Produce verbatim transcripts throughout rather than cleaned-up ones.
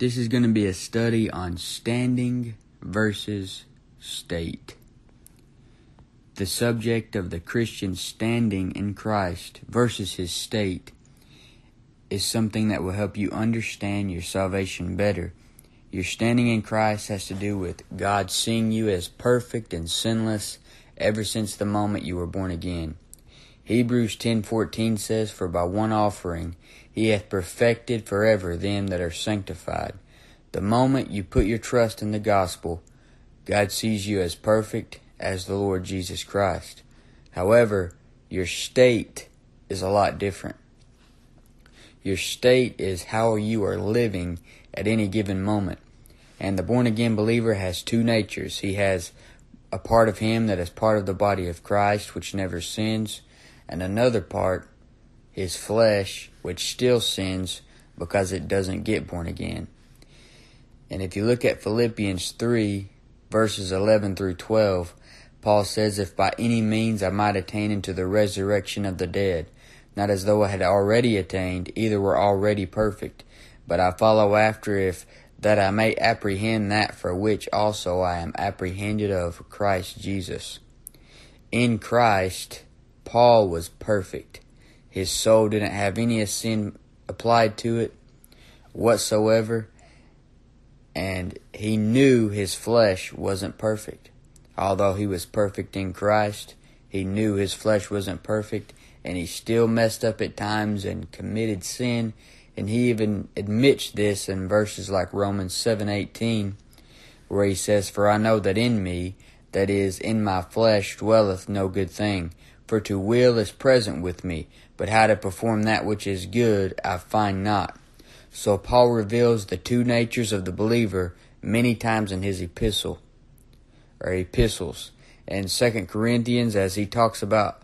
This is going to be a study on standing versus state. The subject of the Christian standing in Christ versus his state is something that will help you understand your salvation better. Your standing in Christ has to do with God seeing you as perfect and sinless ever since the moment you were born again. Hebrews ten fourteen says, "For by one offering he hath perfected forever them that are sanctified." The moment you put your trust in the gospel, God sees you as perfect as the Lord Jesus Christ. However, your state is a lot different. Your state is how you are living at any given moment. And the born-again believer has two natures. He has a part of him that is part of the body of Christ, which never sins, and another part, his flesh, which still sins because it doesn't get born again. And if you look at Philippians three, verses eleven through twelve, Paul says, "If by any means I might attain unto the resurrection of the dead, not as though I had already attained, either were already perfect, but I follow after, if that I may apprehend that for which also I am apprehended of Christ Jesus." In Christ, Paul was perfect. His soul didn't have any sin applied to it whatsoever, and he knew his flesh wasn't perfect. Although he was perfect in Christ, he knew his flesh wasn't perfect, and he still messed up at times and committed sin. And he even admits this in verses like Romans seven eighteen, where he says, "For I know that in me, that is, in my flesh, dwelleth no good thing. For to will is present with me, but how to perform that which is good I find not." So Paul reveals the two natures of the believer many times in his epistle, or epistles. And Second Corinthians, as he talks about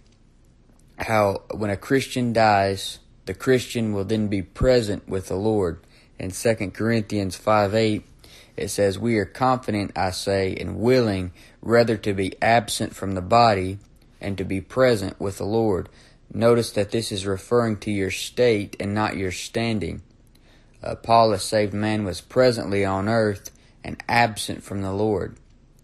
how when a Christian dies, the Christian will then be present with the Lord. In Second Corinthians five eight, it says, "We are confident, I say, and willing rather to be absent from the body and to be present with the Lord." Notice that this is referring to your state and not your standing. Uh, Paul, a saved man, was presently on earth and absent from the Lord.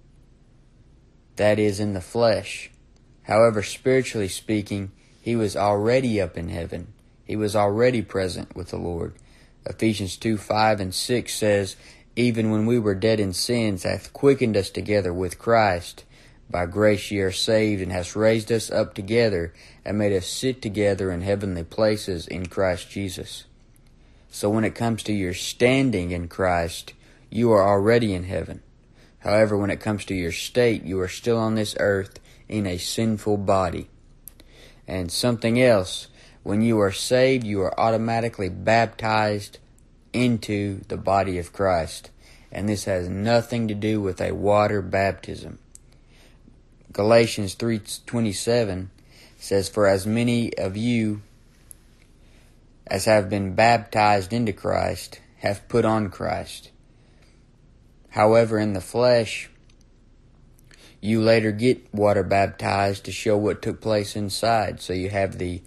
That is, in the flesh. However, spiritually speaking, he was already up in heaven. He was already present with the Lord. Ephesians two five and six says, "Even when we were dead in sins, hath quickened us together with Christ. By grace ye are saved, and hath raised us up together, and made us sit together in heavenly places in Christ Jesus." So when it comes to your standing in Christ, you are already in heaven. However, when it comes to your state, you are still on this earth in a sinful body. And something else, when you are saved, you are automatically baptized into the body of Christ. And this has nothing to do with a water baptism. Galatians three twenty-seven says, "For as many of you as have been baptized into Christ have put on Christ." However, in the flesh, you later get water baptized to show what took place inside. So you have the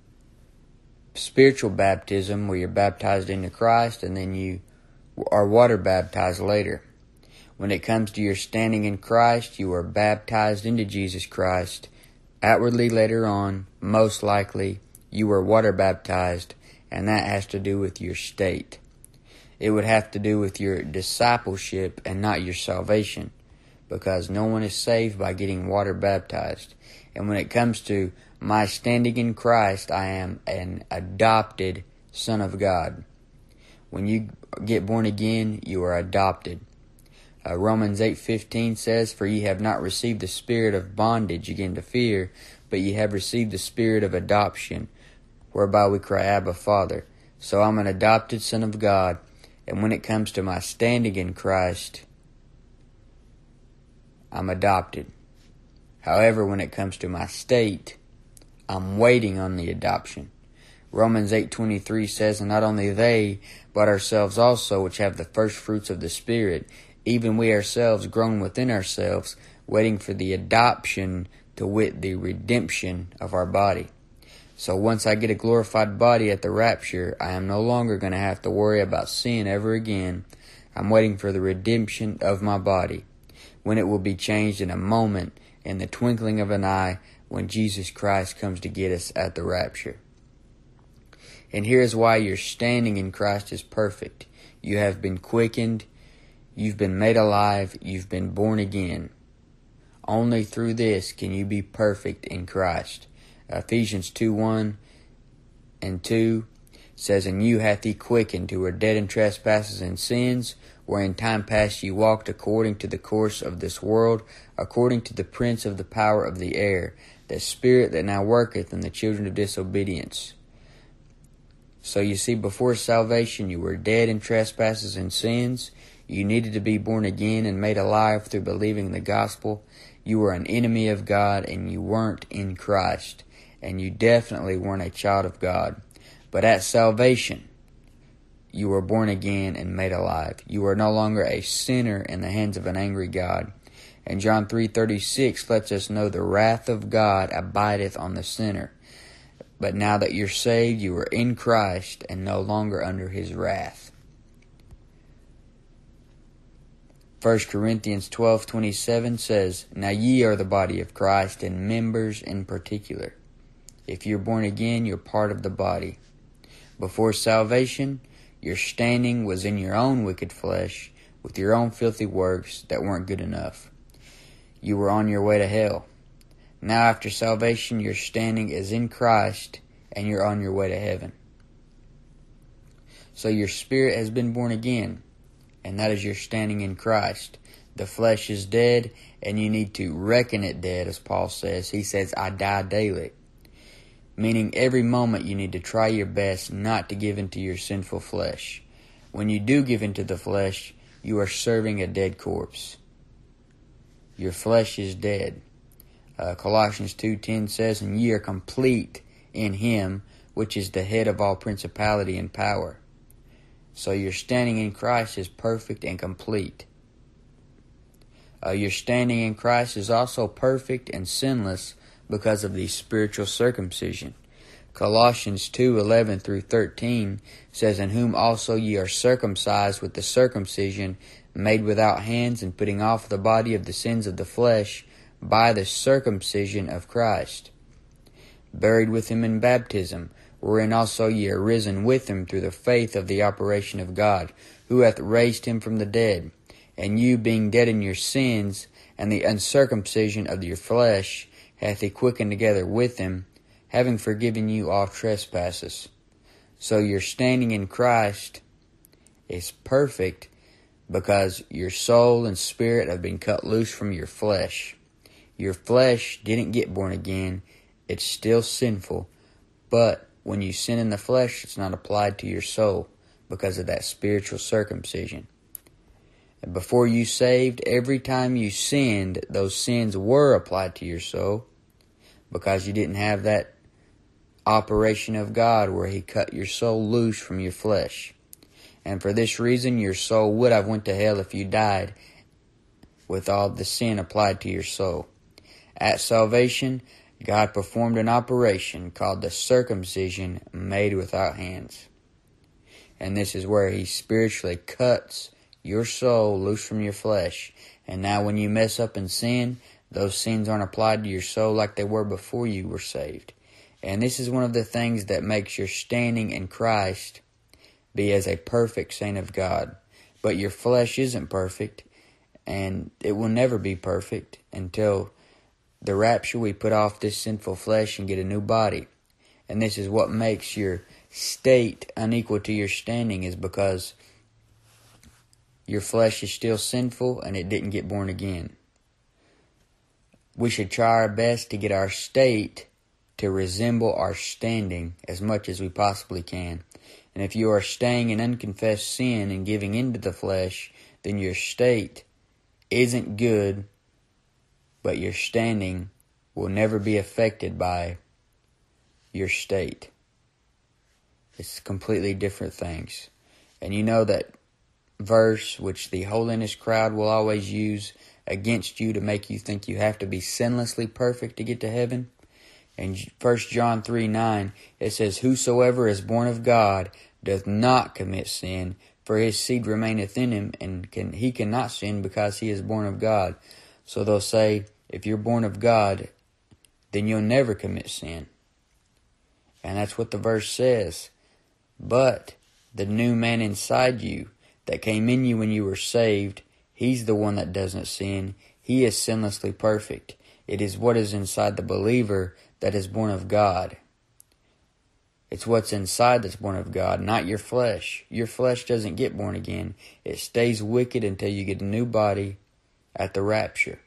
spiritual baptism where you're baptized into Christ, and then you are water baptized later. When it comes to your standing in Christ, you are baptized into Jesus Christ. Outwardly later on, most likely, you were water baptized, and that has to do with your state. It would have to do with your discipleship and not your salvation, because no one is saved by getting water baptized. And when it comes to my standing in Christ, I am an adopted son of God. When you get born again, you are adopted. Uh, Romans eight fifteen says, "For ye have not received the spirit of bondage again to fear, but ye have received the spirit of adoption, whereby we cry, Abba, Father." So I'm an adopted son of God, and when it comes to my standing in Christ, I'm adopted. However, when it comes to my state, I'm waiting on the adoption. Romans eight twenty-three says, "And not only they, but ourselves also, which have the first fruits of the Spirit, even we ourselves groan within ourselves, waiting for the adoption, to wit, the redemption of our body." So once I get a glorified body at the rapture, I am no longer going to have to worry about sin ever again. I'm waiting for the redemption of my body, when it will be changed in a moment, in the twinkling of an eye, when Jesus Christ comes to get us at the rapture. And here is why your standing in Christ is perfect. You have been quickened, you've been made alive, you've been born again. Only through this can you be perfect in Christ. Ephesians two one and two says, And you hath he quickened who were dead in trespasses and sins, where in time past ye walked according to the course of this world, according to the prince of the power of the air, the spirit that now worketh in the children of disobedience. So you see, before salvation you were dead in trespasses and sins. You needed to be born again and made alive through believing the gospel. You were an enemy of God, and you weren't in Christ. And you definitely weren't a child of God. But at salvation, you were born again and made alive. You are no longer a sinner in the hands of an angry God. And John three thirty-six lets us know the wrath of God abideth on the sinner. But now that you're saved, you are in Christ and no longer under his wrath. First Corinthians twelve twenty-seven says, Now ye are the body of Christ, and members in particular. If you're born again, you're part of the body. Before salvation, your standing was in your own wicked flesh, with your own filthy works that weren't good enough. You were on your way to hell. Now after salvation, your standing is in Christ, and you're on your way to heaven. So your spirit has been born again, and that is your standing in Christ. The flesh is dead, and you need to reckon it dead, as Paul says. He says, I die daily. Meaning every moment you need to try your best not to give into your sinful flesh. When you do give into the flesh, you are serving a dead corpse. Your flesh is dead. Uh, Colossians two ten says, And ye are complete in him, which is the head of all principality and power. So your standing in Christ is perfect and complete. Uh, your standing in Christ is also perfect and sinless because of the spiritual circumcision. Colossians two eleven through thirteen says, In whom also ye are circumcised with the circumcision made without hands, and putting off the body of the sins of the flesh by the circumcision of Christ, buried with him in baptism, wherein also ye are risen with him through the faith of the operation of God, who hath raised him from the dead. And you, being dead in your sins, and the uncircumcision of your flesh, hath he quickened together with him, having forgiven you all trespasses. So your standing in Christ is perfect, because your soul and spirit have been cut loose from your flesh. Your flesh didn't get born again. It's still sinful. But when you sin in the flesh, it's not applied to your soul because of that spiritual circumcision. And before you saved, every time you sinned, those sins were applied to your soul because you didn't have that operation of God where he cut your soul loose from your flesh. And for this reason, your soul would have went to hell if you died with all the sin applied to your soul. At salvation, God performed an operation called the circumcision made without hands. And this is where he spiritually cuts your soul loose from your flesh. And now when you mess up in sin, those sins aren't applied to your soul like they were before you were saved. And this is one of the things that makes your standing in Christ be as a perfect saint of God. But your flesh isn't perfect, and it will never be perfect until the rapture. We put off this sinful flesh and get a new body. And this is what makes your state unequal to your standing, is because your flesh is still sinful and it didn't get born again. We should try our best to get our state to resemble our standing as much as we possibly can. And if you are staying in unconfessed sin and giving into the flesh, then your state isn't good, but your standing will never be affected by your state. It's completely different things. And you know that verse which the holiness crowd will always use against you to make you think you have to be sinlessly perfect to get to heaven? In First John three nine, it says, Whosoever is born of God doth not commit sin, for his seed remaineth in him, and can, he cannot sin because he is born of God. So they'll say, if you're born of God, then you'll never commit sin. And that's what the verse says. But the new man inside you that came in you when you were saved, he's the one that doesn't sin. He is sinlessly perfect. It is what is inside the believer that is born of God. It's what's inside that's born of God, not your flesh. Your flesh doesn't get born again. It stays wicked until you get a new body at the rapture.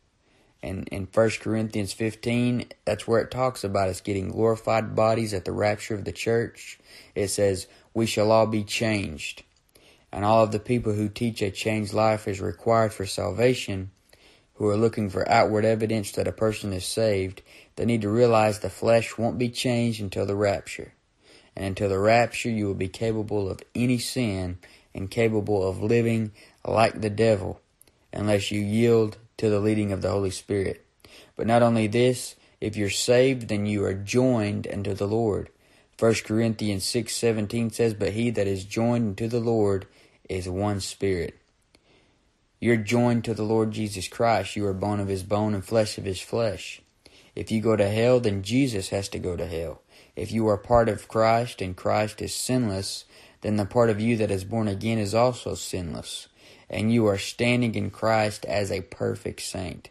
And in First Corinthians fifteen, that's where it talks about us getting glorified bodies at the rapture of the church. It says, we shall all be changed. And all of the people who teach a changed life is required for salvation, who are looking for outward evidence that a person is saved, they need to realize the flesh won't be changed until the rapture. And until the rapture, you will be capable of any sin and capable of living like the devil unless you yield to the leading of the Holy Spirit. But not only this, if you're saved, then you are joined unto the Lord. First Corinthians six seventeen says, But he that is joined unto the Lord is one spirit. You're joined to the Lord Jesus Christ. You are bone of his bone and flesh of his flesh. If you go to hell, then Jesus has to go to hell. If you are part of Christ and Christ is sinless, then the part of you that is born again is also sinless. And you are standing in Christ as a perfect saint.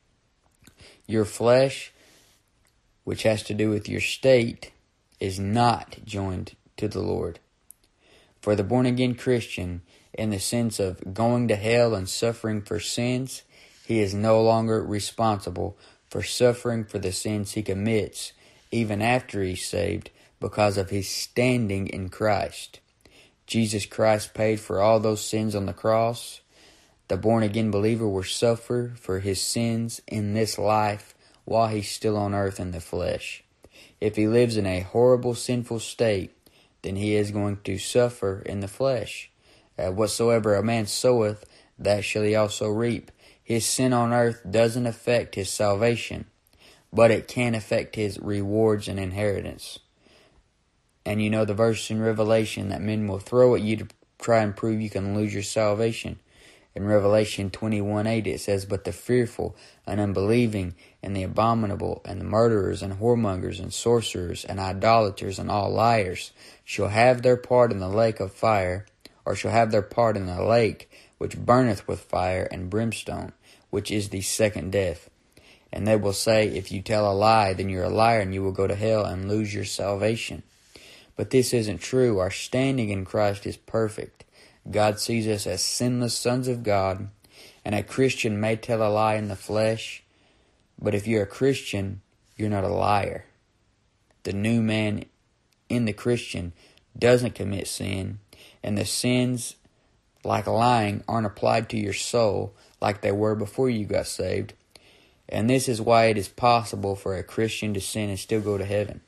Your flesh, which has to do with your state, is not joined to the Lord. For the born-again Christian, in the sense of going to hell and suffering for sins, he is no longer responsible for suffering for the sins he commits, even after he's saved, because of his standing in Christ. Jesus Christ paid for all those sins on the cross. The born-again believer will suffer for his sins in this life while he's still on earth in the flesh. If he lives in a horrible, sinful state, then he is going to suffer in the flesh. Uh, whatsoever a man soweth, that shall he also reap. His sin on earth doesn't affect his salvation, but it can affect his rewards and inheritance. And you know the verse in Revelation that men will throw at you to try and prove you can lose your salvation. In Revelation twenty-one eight it says, But the fearful and unbelieving and the abominable and the murderers and whoremongers and sorcerers and idolaters and all liars shall have their part in the lake of fire, or shall have their part in the lake which burneth with fire and brimstone, which is the second death. And they will say, If you tell a lie, then you're a liar, and you will go to hell and lose your salvation. But this isn't true. Our standing in Christ is perfect. God sees us as sinless sons of God, and a Christian may tell a lie in the flesh, but if you're a Christian, you're not a liar. The new man in the Christian doesn't commit sin, and the sins, like lying, aren't applied to your soul like they were before you got saved. And this is why it is possible for a Christian to sin and still go to heaven.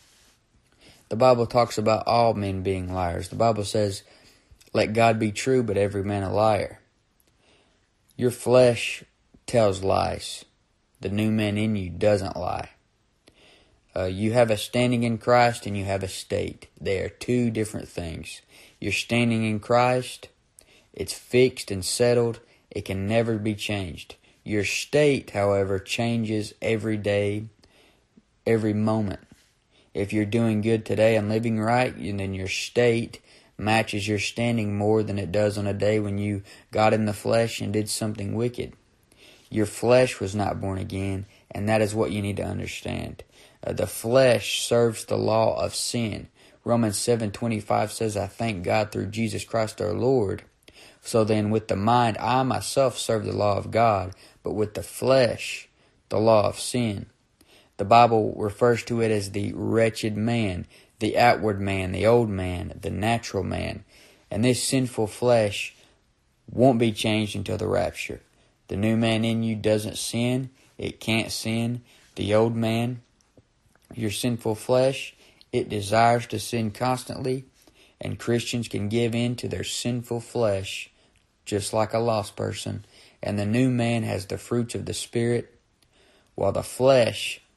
The Bible talks about all men being liars. The Bible says, Let God be true, but every man a liar. Your flesh tells lies. The new man in you doesn't lie. Uh, you have a standing in Christ and you have a state. They are two different things. You're standing in Christ. It's fixed and settled. It can never be changed. Your state, however, changes every day, every moment. If you're doing good today and living right, then your state matches your standing more than it does on a day when you got in the flesh and did something wicked. Your flesh was not born again, and that is what you need to understand. Uh, the flesh serves the law of sin. Romans seven twenty-five says, I thank God through Jesus Christ our Lord. So then with the mind, I myself serve the law of God, but with the flesh, the law of sin. The Bible refers to it as the wretched man, the outward man, the old man, the natural man. And this sinful flesh won't be changed until the rapture. The new man in you doesn't sin. It can't sin. The old man, your sinful flesh, it desires to sin constantly. And Christians can give in to their sinful flesh just like a lost person. And the new man has the fruits of the Spirit, while the flesh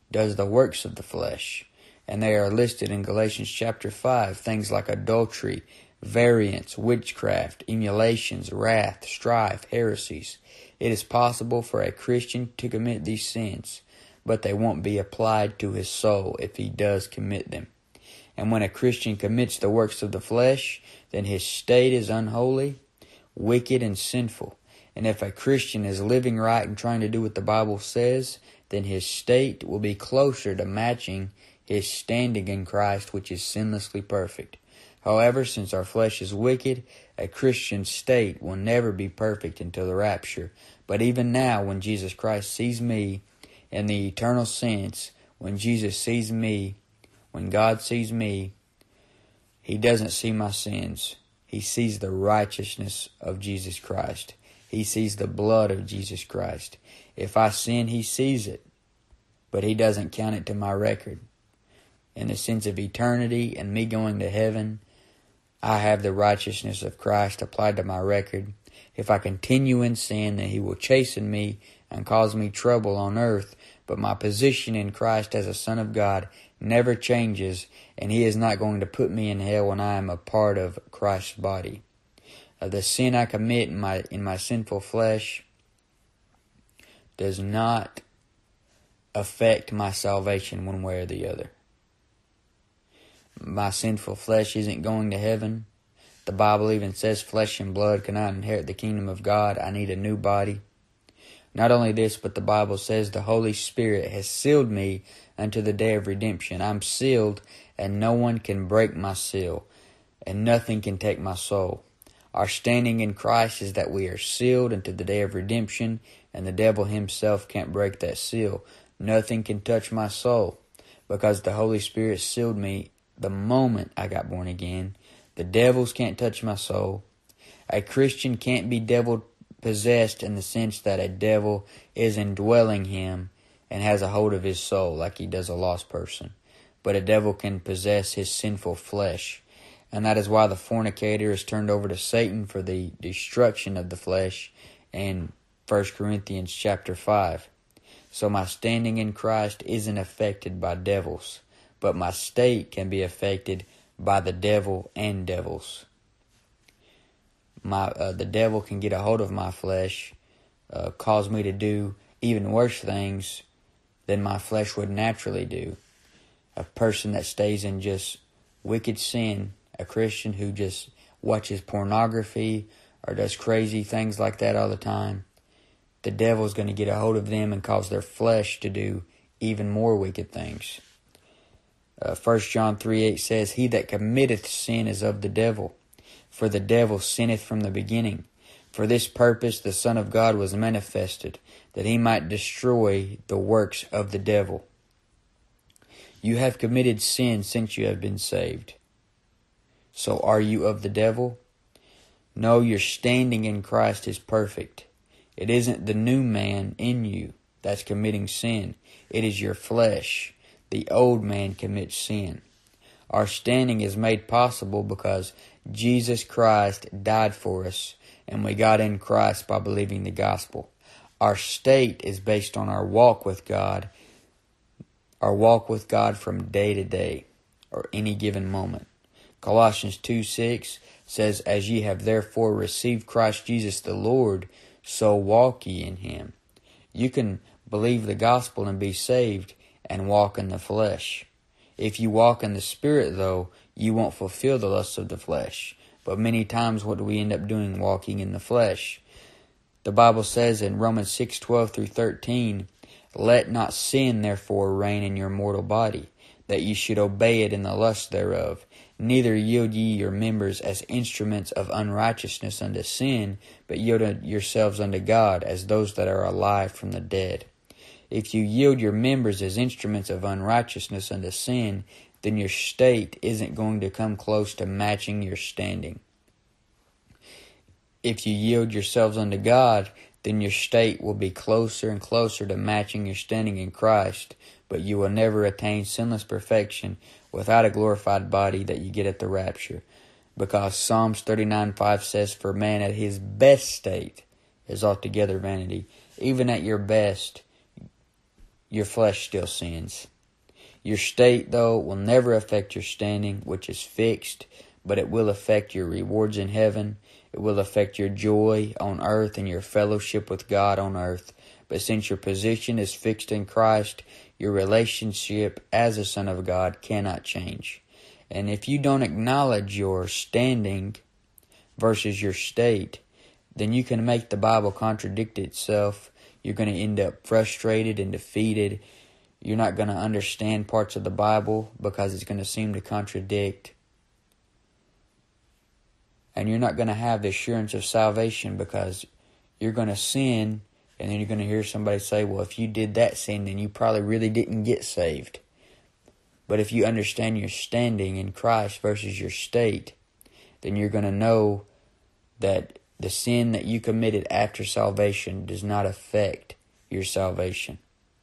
does the works of the flesh. And they are listed in Galatians chapter five, things like adultery, variance, witchcraft, emulations, wrath, strife, heresies. It is possible for a Christian to commit these sins, but they won't be applied to his soul if he does commit them. And when a Christian commits the works of the flesh, then his state is unholy, wicked, and sinful. And if a Christian is living right and trying to do what the Bible says, then his state will be closer to matching his standing in Christ, which is sinlessly perfect. However, since our flesh is wicked, a Christian state will never be perfect until the rapture. But even now, when Jesus Christ sees me in the eternal sense, when Jesus sees me, when God sees me, He doesn't see my sins. He sees the righteousness of Jesus Christ. He sees the blood of Jesus Christ. If I sin, He sees it, but He doesn't count it to my record. In the sense of eternity and me going to heaven, I have the righteousness of Christ applied to my record. If I continue in sin, then He will chasten me and cause me trouble on earth. But my position in Christ as a Son of God never changes, and He is not going to put me in hell when I am a part of Christ's body. Uh, the sin I commit in my in my sinful flesh does not affect my salvation one way or the other. My sinful flesh isn't going to heaven. The Bible even says flesh and blood cannot inherit the kingdom of God. I need a new body. Not only this, but the Bible says the Holy Spirit has sealed me unto the day of redemption. I'm sealed, and no one can break my seal, and nothing can take my soul. Our standing in Christ is that we are sealed unto the day of redemption, and the devil himself can't break that seal. Nothing can touch my soul, because the Holy Spirit sealed me the moment I got born again. The devils can't touch my soul. A Christian can't be devil possessed in the sense that a devil is indwelling him and has a hold of his soul like he does a lost person. But a devil can possess his sinful flesh. And that is why the fornicator is turned over to Satan for the destruction of the flesh in First Corinthians chapter five. So my standing in Christ isn't affected by devils, but my state can be affected by the devil and devils. My uh, the devil can get a hold of my flesh, uh, cause me to do even worse things than my flesh would naturally do. A person that stays in just wicked sin, a Christian who just watches pornography or does crazy things like that all the time, the devil's going to get a hold of them and cause their flesh to do even more wicked things. Uh, First John three eight says, He that committeth sin is of the devil, for the devil sinneth from the beginning. For this purpose the Son of God was manifested, that He might destroy the works of the devil. You have committed sin since you have been saved. So are you of the devil? No, your standing in Christ is perfect. It isn't the new man in you that's committing sin. It is your flesh. The old man commits sin. Our standing is made possible because Jesus Christ died for us, and we got in Christ by believing the gospel. Our state is based on our walk with God, our walk with God from day to day, or any given moment. Colossians two six says, As ye have therefore received Christ Jesus the Lord, so walk ye in Him. You can believe the gospel and be saved and walk in the flesh. If you walk in the Spirit, though, you won't fulfill the lusts of the flesh. But many times, what do we end up doing? Walking in the flesh. The Bible says in Romans six twelve through thirteen, Let not sin therefore reign in your mortal body, that ye should obey it in the lust thereof. Neither yield ye your members as instruments of unrighteousness unto sin, but yield yourselves unto God as those that are alive from the dead. If you yield your members as instruments of unrighteousness unto sin, then your state isn't going to come close to matching your standing. If you yield yourselves unto God, then your state will be closer and closer to matching your standing in Christ, but you will never attain sinless perfection without a glorified body that you get at the rapture. Because Psalms thirty-nine five says, For man at his best state is altogether vanity. Even at your best, your flesh still sins. Your state, though, will never affect your standing, which is fixed, but it will affect your rewards in heaven. It will affect your joy on earth and your fellowship with God on earth. But since your position is fixed in Christ, your relationship as a son of God cannot change. And if you don't acknowledge your standing versus your state, then you can make the Bible contradict itself. You're going to end up frustrated and defeated. You're not going to understand parts of the Bible because it's going to seem to contradict. And you're not going to have the assurance of salvation because you're going to sin, and then you're going to hear somebody say, well, if you did that sin, then you probably really didn't get saved. But if you understand your standing in Christ versus your state, then you're going to know that the sin that you committed after salvation does not affect your salvation.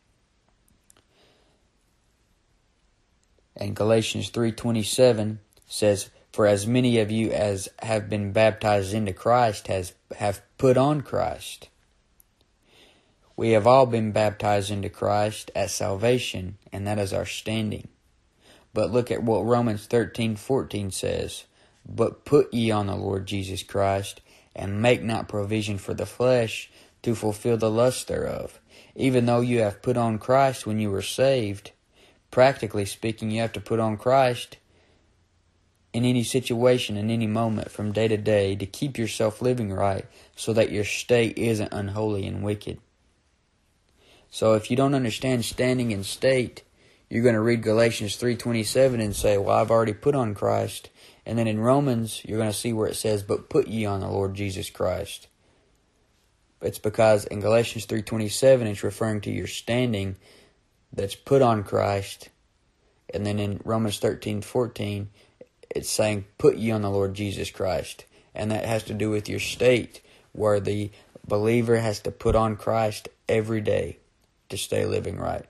And Galatians three twenty-seven says, for as many of you as have been baptized into Christ has have put on Christ. We have all been baptized into Christ at salvation, and that is our standing. But look at what Romans thirteen fourteen says. But put ye on the Lord Jesus Christ, and make not provision for the flesh to fulfill the lust thereof. Even though you have put on Christ when you were saved, practically speaking, you have to put on Christ in any situation, in any moment, from day to day, to keep yourself living right, so that your state isn't unholy and wicked. So if you don't understand standing and state, you're going to read Galatians three twenty-seven and say, well, I've already put on Christ. And then in Romans, you're going to see where it says, but put ye on the Lord Jesus Christ. It's because in Galatians three twenty-seven, it's referring to your standing that's put on Christ. And then in Romans thirteen fourteen, it's saying, put ye on the Lord Jesus Christ. And that has to do with your state, where the believer has to put on Christ every day to stay living right.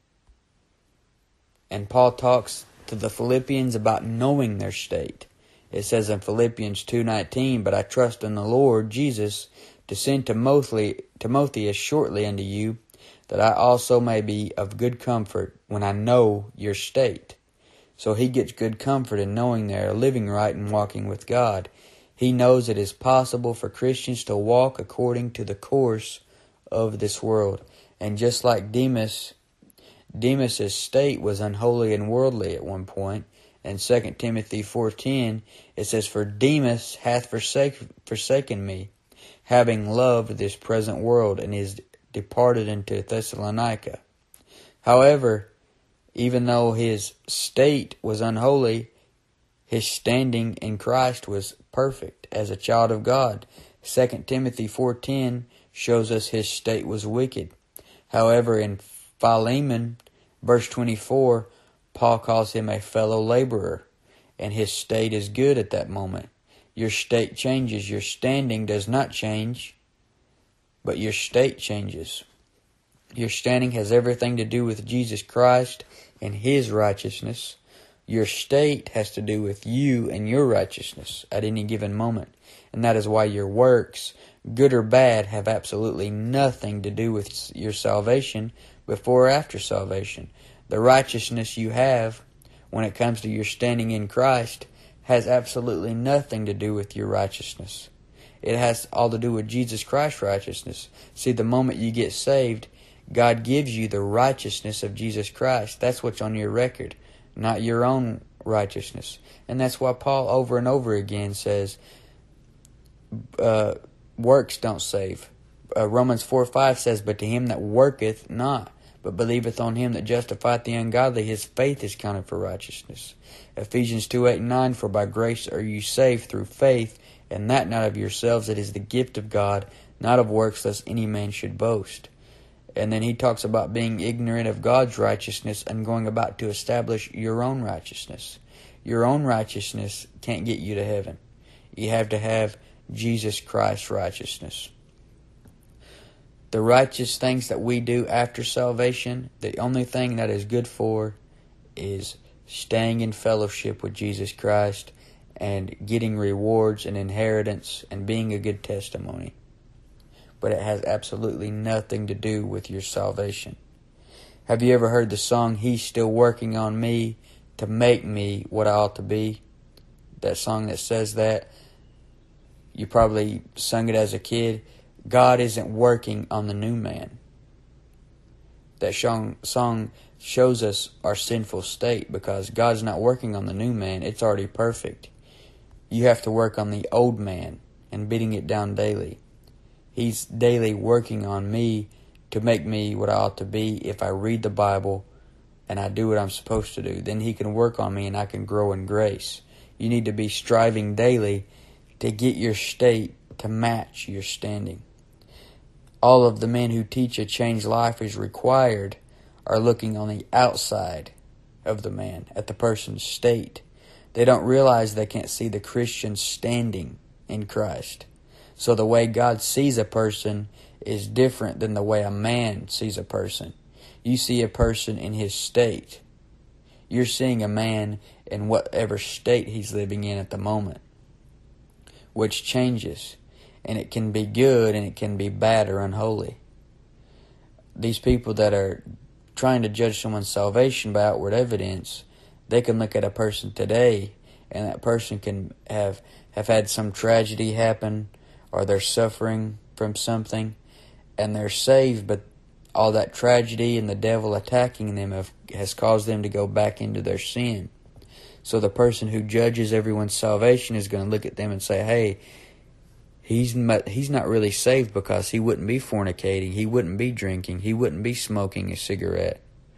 And Paul talks to the Philippians about knowing their state. It says in Philippians two nineteen, but I trust in the Lord Jesus to send Timothy, Timotheus shortly unto you, that I also may be of good comfort when I know your state. So he gets good comfort in knowing they are living right and walking with God. He knows it is possible for Christians to walk according to the course of this world. And just like Demas, Demas' state was unholy and worldly at one point. In Second Timothy four ten, it says, for Demas hath forsake, forsaken me, having loved this present world, and is departed into Thessalonica. However, even though his state was unholy, his standing in Christ was perfect as a child of God. Second Timothy four ten shows us his state was wicked. However, in Philemon, verse twenty-four, Paul calls him a fellow laborer, and his state is good at that moment. Your state changes. Your standing does not change, but your state changes. Your standing has everything to do with Jesus Christ and His righteousness. Your state has to do with you and your righteousness at any given moment. And that is why your works, good or bad, have absolutely nothing to do with your salvation before or after salvation. The righteousness you have when it comes to your standing in Christ has absolutely nothing to do with your righteousness. It has all to do with Jesus Christ's righteousness. See, the moment you get saved, God gives you the righteousness of Jesus Christ. That's what's on your record, not your own righteousness. And that's why Paul over and over again says, uh, works don't save. Uh, Romans four five says, but to him that worketh not, but believeth on him that justifieth the ungodly, his faith is counted for righteousness. Ephesians two eight and nine, for by grace are you saved through faith, and that not of yourselves, it is the gift of God, not of works, lest any man should boast. And then he talks about being ignorant of God's righteousness and going about to establish your own righteousness. Your own righteousness can't get you to heaven. You have to have Jesus Christ's righteousness. The righteous things that we do after salvation, the only thing that is good for is staying in fellowship with Jesus Christ and getting rewards and inheritance and being a good testimony. But it has absolutely nothing to do with your salvation. Have you ever heard the song, He's Still Working on Me to Make Me What I Ought to Be? That song that says that. You probably sung it as a kid. God isn't working on the new man. That song shows us our sinful state because God's not working on the new man. It's already perfect. You have to work on the old man and beating it down daily. He's daily working on me to make me what I ought to be if I read the Bible and I do what I'm supposed to do. Then He can work on me and I can grow in grace. You need to be striving daily to get your state to match your standing. All of the men who teach a changed life is required are looking on the outside of the man, at the person's state. They don't realize they can't see the Christian standing in Christ. So the way God sees a person is different than the way a man sees a person. You see a person in his state. You're seeing a man in whatever state he's living in at the moment, which changes. And it can be good and it can be bad or unholy. These people that are trying to judge someone's salvation by outward evidence, they can look at a person today and that person can have, have had some tragedy happen or they're suffering from something and they're saved, but all that tragedy and the devil attacking them have, has caused them to go back into their sin. So the person who judges everyone's salvation is going to look at them and say, hey, he's not, he's not really saved because he wouldn't be fornicating, he wouldn't be drinking, he wouldn't be smoking a cigarette.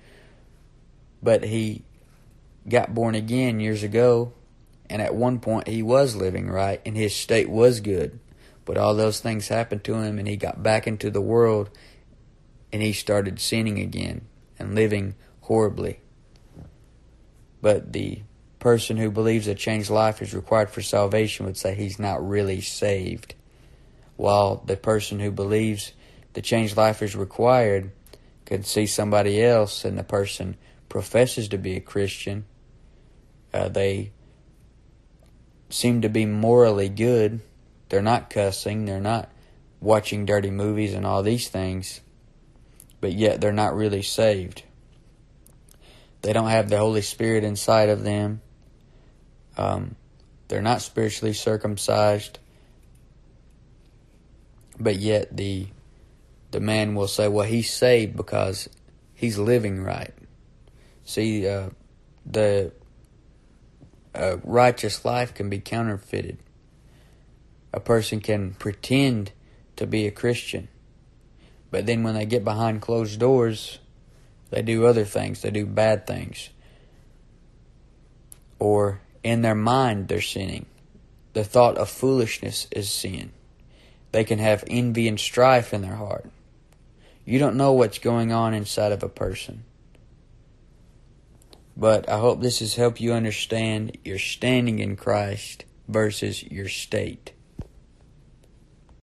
But he got born again years ago, and at one point he was living right, and his state was good. But all those things happened to him, and he got back into the world, and he started sinning again and living horribly. But the person who believes a changed life is required for salvation would say he's not really saved, while the person who believes the changed life is required could see somebody else and the person professes to be a Christian. Uh, they seem to be morally good. They're not cussing, they're not watching dirty movies and all these things, but yet they're not really saved. They don't have the Holy Spirit inside of them. Um, they're not spiritually circumcised, but yet the the man will say, well, he's saved because he's living right. See, uh, the uh, righteous life can be counterfeited. A person can pretend to be a Christian, but then when they get behind closed doors, they do other things. They do bad things. Or in their mind, they're sinning. The thought of foolishness is sin. They can have envy and strife in their heart. You don't know what's going on inside of a person. But I hope this has helped you understand your standing in Christ versus your state.